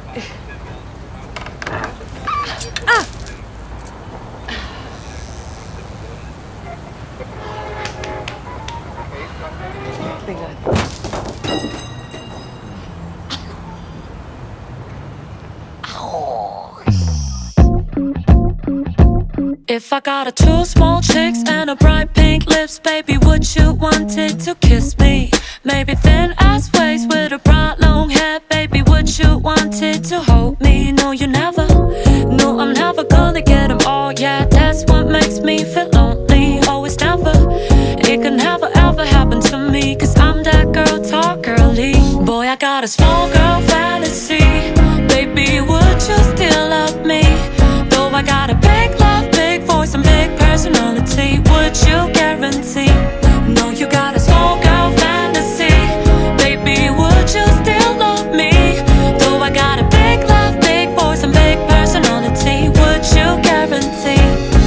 If I got two small chicks and a bright pink lips, baby, would you want it to kiss me? Maybe thin ass waist with a bright long hair, baby, would you want it to hold me? No, you never. No, I'm never gonna get them all. Yeah, that's what makes me feel lonely. Always never. It can never ever happen to me, 'cause I'm that girl, talk girly. Boy, I got a small girl fantasy. Baby, would you still love me? Though I got a big love, big voice and big personality, would you guarantee? No, you got a small girl fantasy. Baby, would you still love me? Though I got a big love, big voice and big personality, would you guarantee?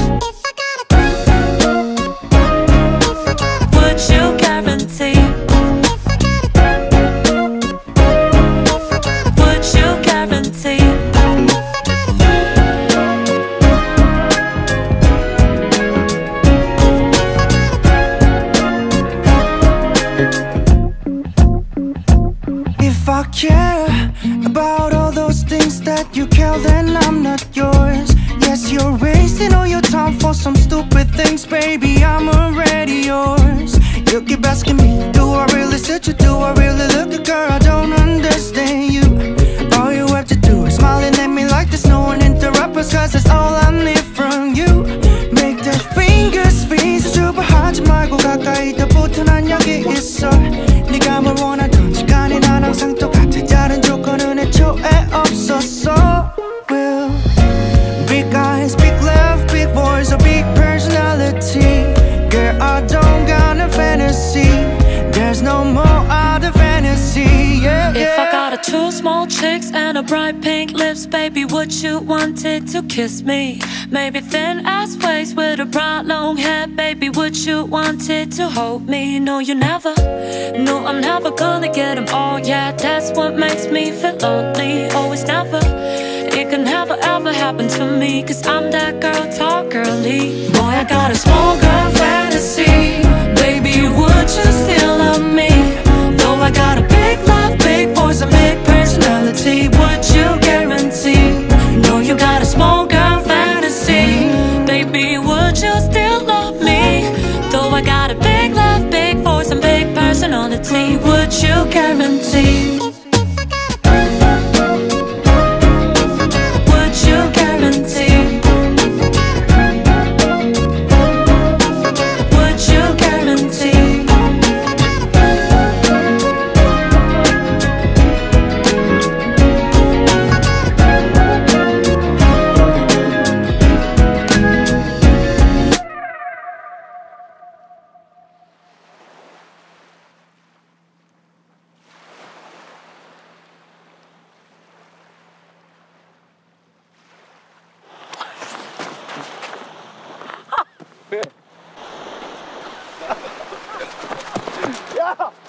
Would you guarantee? Would you guarantee? If I care about all those things that you care, then I'm not yours. Yes, you're wasting all your time for some stupid things, baby, I'm already yours. You keep asking me, do I really suit you? Do I really look good, girl? I don't understand you. All you have to do is smiling at me like there's no one interrupt us, 'cause that's all I need from you. Make the fingers freeze, 주부하지 말고 가까이 더 붙어, 난 여기 있어. 네가 뭘 원하던 시간이 난 항상 똑같아. 다른 조건은 애초에 없었어. Well, big eyes, big love, big voice, a big personality. Girl, I don't got a fantasy. There's no more other fantasy, yeah, yeah. If I got two small chicks and a bright pink lips, baby, would you want it to kiss me? Maybe thin ass waist with a bright long hair, baby, would you want it to hold me? No, you never. No, I'm never gonna get them all. Yeah, that's what makes me feel lonely. Always never. It can never ever happen to me, 'cause I'm that girl, talk girly. Boy, I got a small girl fantasy. Baby, would you still love me? Though I got a big love, big voice, a big personality, would you guarantee? No, you got a small girl fantasy. Baby, would you still love me? Though I got a big love, big voice and big personality, would you guarantee? Would you guarantee? Would you guarantee? 야!